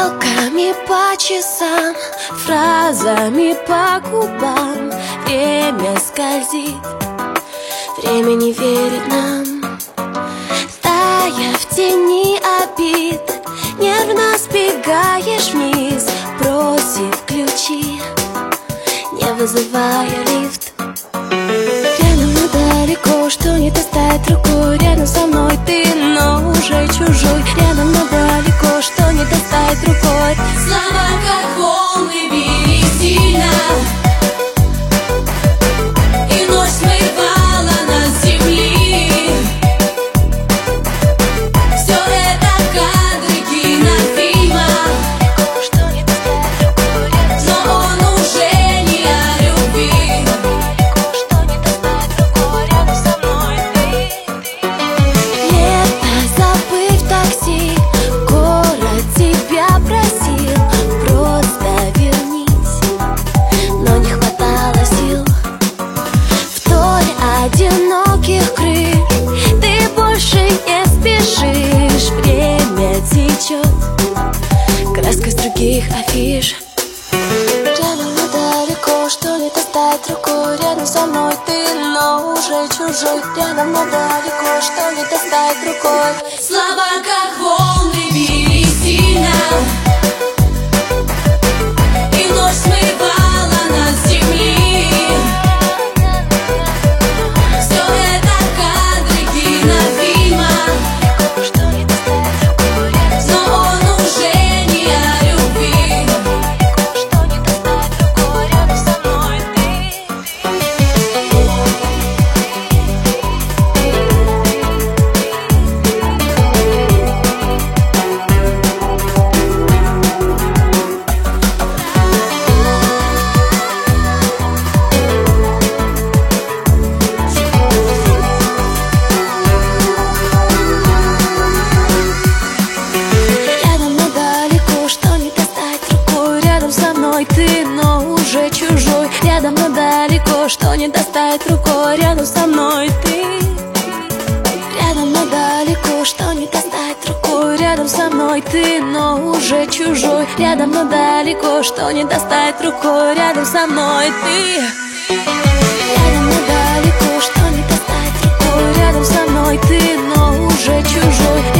Строками по часам, фразами по губам время скользит, время не верит нам. Тая в тени обид, нервно сбегаешь вниз, просит ключи, не вызывая лифт. Рядом, но далеко, что не достать рукой. Рядом со мной ты, но уже чужой. Рядом, но далеко, что не достать рукой. Слова как волны, били сильно, и ночь смывала нас с земли. Все это кадры кинофильма, Что не достать рукой. Рядом со но он уже не о любви. что не достать рукой. Рядом со мной ты. Лето, забыв такси, город тебя просил, просто вернись, но не хватало сил. Вдоль одиноких крыш ты больше не спешишь, время течет краской с других афиш. Рядом, но далеко, что не достать рукой. Рядом со мной ты, но уже чужой. Рядом, но далеко, что не достать рукой. Слова как волны, били сильно, и ночь смывала нас с земли. Все это кадры кинофильма, Что не достать рукой. Рядом со но он уже не о любви. что не достать рукой. Рядом со мной ты. Рядом, но далеко, что не достать рукой. Рядом со мной ты, но уже чужой. Рядом, но далеко, что не достать рукой. Рядом со мной ты. Рядом, но далеко, что не достать рукой. Рядом со мной ты, но уже чужой. Рядом, но далеко, что не достать рукой. Рядом со мной ты. Рядом, но далеко, что не достать рукой. Рядом со мной ты, но уже чужой.